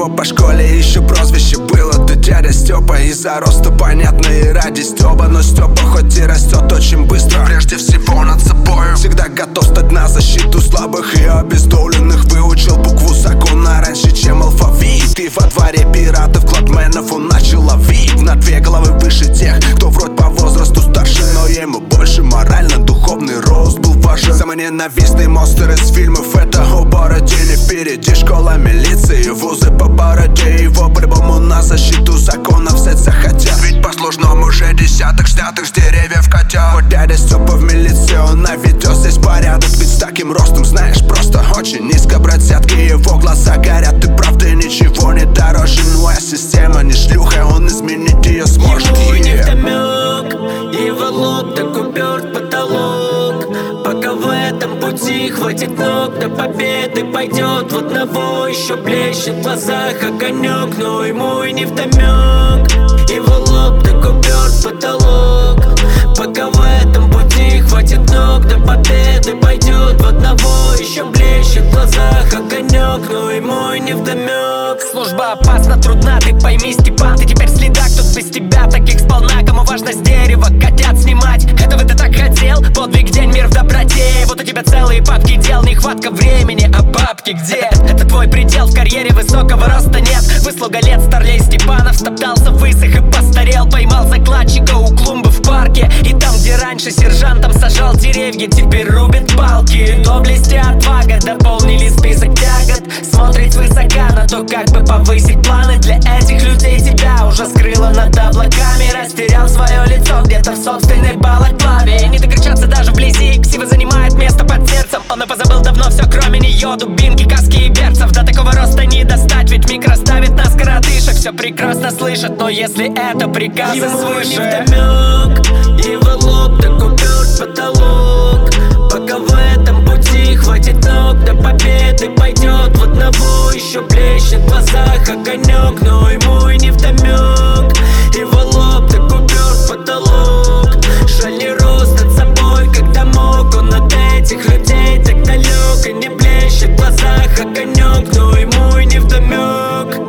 него по школе еще прозвище было. Ты дядя Степа, из-за роста понятно и ради Стёба. Но Степа хоть и растет очень быстро, прежде всего над собой всегда готов стать на защиту слабых и обездоленных. Выучил букву закона раньше, чем алфавит. И во дворе пиратов, кладменов он начал ловить. На 2 головы выше тех, кто вроде по возрасту старше, но ему больше морально-духовный рост был важен. Самый ненавистный монстр из фильмов — это о Бородине. Впереди школа милиции, вузы по бороде. Его по-любому на защиту закона взять захотят. Ведь по сложному уже десяток снятых с деревьев котят. Вот дядя Степа в милиции, он наведет здесь порядок. Ведь с таким ростом, знаешь, просто очень низко брать взятки. Его глаза горят, и правда ничего не дороже. Ну а система не шлюха, он изменить ее сможет. Ему не втомёк, его лоб так уперт в потолок. Пока в этом пути хватит ног, до победы пойдет. В одного еще блещет в глазах огонек, но ему и не втомёк. Его лоб так уперт в потолок. Пока в этом пути хватит ног, до победы пойдет. В одного еще блещет в глазах огонек, но ему и не вдомек. Служба опасна, трудна, ты пойми, Степан. Ты теперь следак, тут без тебя таких сполна. Кому важно с дерева котят снимать, этого ты так хотел? Подвиг, день, мир в доброте. Вот у тебя целые папки дел, нехватка времени, а бабки где? Это твой предел, в карьере высокого роста нет. Выслуга лет старлей Степанов стоптался, высох и постарел. Поймал закладчика у клумбы в парке, и там, где раньше сержантом сажал деревья, теперь рубит палки. Доблесть и отвага дополнили список тягот. Смотрит свысока на то, как бы повысить планы. Для этих людей тебя уже скрыло над облаками. Растерял свое лицо где-то в собственной балаклаве. Не докричаться даже вблизи, ксива занимает место под сердцем. Он и позабыл давно все, кроме нее. Дубинки, каски и берцев. До такого роста не достать, ведь миг расставит на скородышек. Все прекрасно слышат, но если это приказы свыше. Ему не втомёк, его лоб так уперт в потолок. Пока в этом пути хватит ног, до победы пойдет. В одного еще блещет в глазах огонек, но ему и не втомёк. Его лоб так уперт в потолок. Жаль, не рос над собой, когда мог. Он от этих людей так далек, и не блещет в глазах огонек, но ему и не втомёк.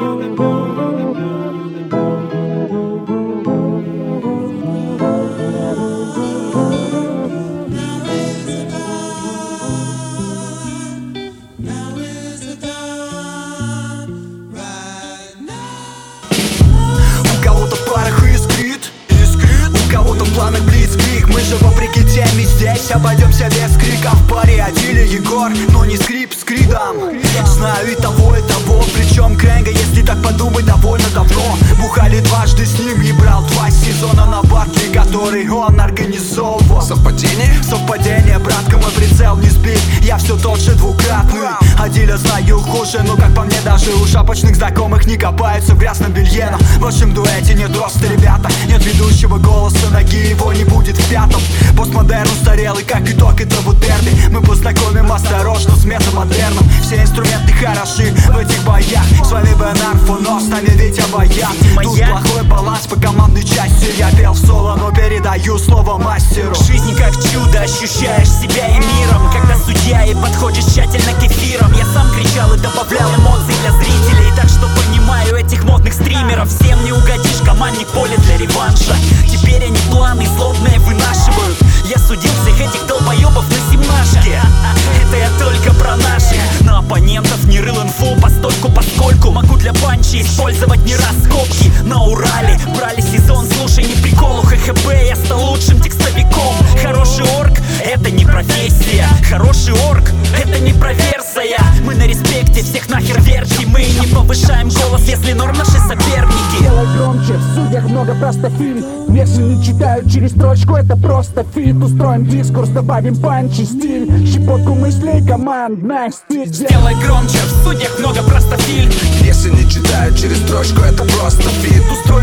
Планы блицкрик, мы же вопреки теме здесь обойдемся без криков. В паре Адиль и Егор, но не скрип с кридом. Знаю и того, причем Крэнга, если так подумать, довольно давно. Бухали дважды с ним и брал 2 сезона на батле, который он организовывал. Совпадение? Совпадение, братка, мой прицел не сбит. Я все тот же двукратный. Адиля знаю хуже, но как по мне, даже у шапочных знакомых не копаются в грязном белье. Но в общем дуэте нет роста, ребята. Нет ведущего голоса, ноги его не будет в пятом. Постмодерн устарелый, как итог, это вот дерби. Мы познакомим осторожно с метамодерном. Все инструменты хороши в этих боях. С вами Бенар Фуно, с нами Витя Баян. Тут плохой баланс по командной части. Я пел в соло, но передаю слово мастеру. Жизнь как чудо, ощущаешь себя и миром. Когда судья и подходишь тщательно к эфирам. Я сам кричал и добавлял эмоций для зрителей. Так что понимаю этих модных стримеров. Всем не угодишь, командник поле для реванша. Теперь они планы злобные вынашивают. Я судил всех этих долбоебов на 17-ке. Это я только про наших. На оппонентов не рыл инфу постольку поскольку. Могу для панчи использовать не раскопки. На Урале брали сезон, слушай, не приколу. ХХБ, я стал лучшим текстовиком. Хороший орг — это не профессия. Хороший орг — это не проверсия. Мы на респекте, всех нахер верьте. Мы не повышаем голос, если норм наши соперники. Делай громче, в судьях много просто фильм. Если не читают через строчку, это просто фит. Устроим дискурс, добавим панчи, стиль. Щепотку мыслей, командная стиль. Сделай громче, в судьях много просто фильм. Если не читают через строчку, это просто фит. Устроим